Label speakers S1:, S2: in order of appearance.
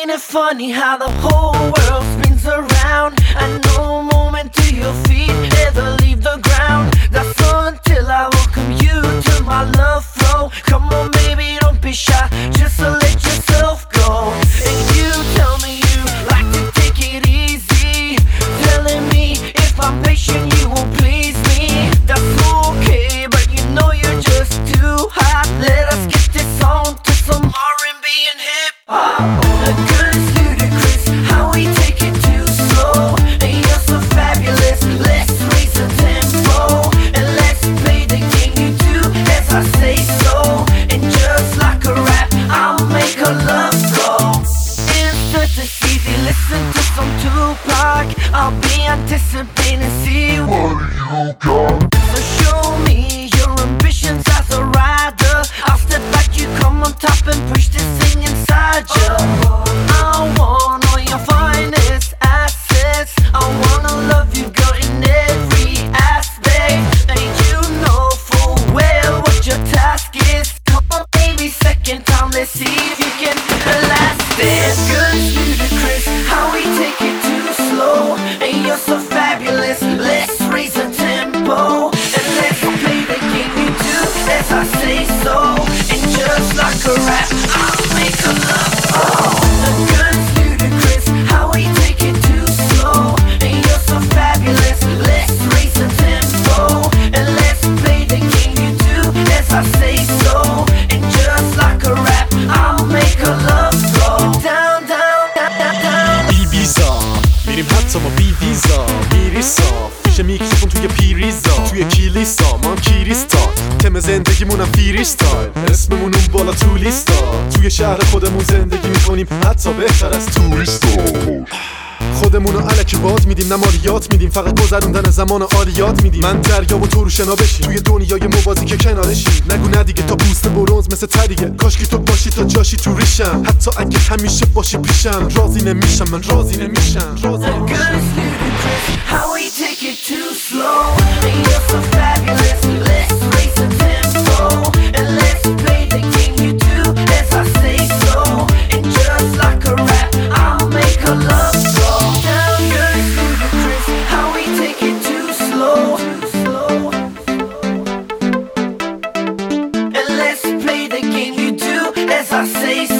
S1: Isn't it funny how the whole world spins around and no moment to your feet ever leave the ground? That's until I welcome you to my love flow. Come on baby, don't be shy, just let yourself go. And you tell me you like to take it easy, telling me if I'm patient you will please me. That's okay, but you know you're just too hot. Let us get this on to some R&B and hip hop. The good is ludicrous, how we take it too slow. And you're so fabulous, let's raise the tempo. And let's play the game you do as I say so. And just like a rap, I'll make a love go. Insert the CD, listen to some Tupac. I'll be anticipating, see what you got. So show me your ambitions as a rider. I'll step back, you come on top and push this thing inside you. I want all your finest assets. I wanna love you, girl, in every aspect. And you know full well what your task is. Come on, baby, second time, let's see if you can last it. Good is ludicrous, how we take it too slow. And you're so fabulous, let's raise the tempo. And let's play the game you do as I say so. And just like a rap, I'll make a love. The good is ludicrous, how we take it too slow. And you're so fabulous, let's raise the tempo. And let's play the game you do as I say so. And just like a rap, I'll make a love go. Down, down, down, down, down.
S2: ibiza میریم حتی ما بی ویزا میریسا فیش میکروفون توی پیریزا توی کلیسا ما هم کریستا تم زندگیمونم فریستایل اسممون اون بالا تو لیستا توی شهر خودمون زندگی میکنیم حتی بهتر از توریستا خودمونو الکی باد میدیم نه مالیات میدیم فقط گذروندن زمان عالیات میدیم من دریا و تو رو شنا بشیم توی دنیای موازی که کنارشیم نگو نه دیگه تا پوست برنز مثل تریگه کاشکی تو باشی تا جاشی تو ریشم حتی اگه همیشه باشی پیشم راضی نمیشم من راضی نمیشم
S1: The good is ludicrous, how we take it too slow. And you're so fabulous, let's raise the tempo. And let's play the game you do as I say so. And just like a rap, I'll make a love go. Down, good is ludicrous, how we take it too slow. And let's play the game you do as I say so.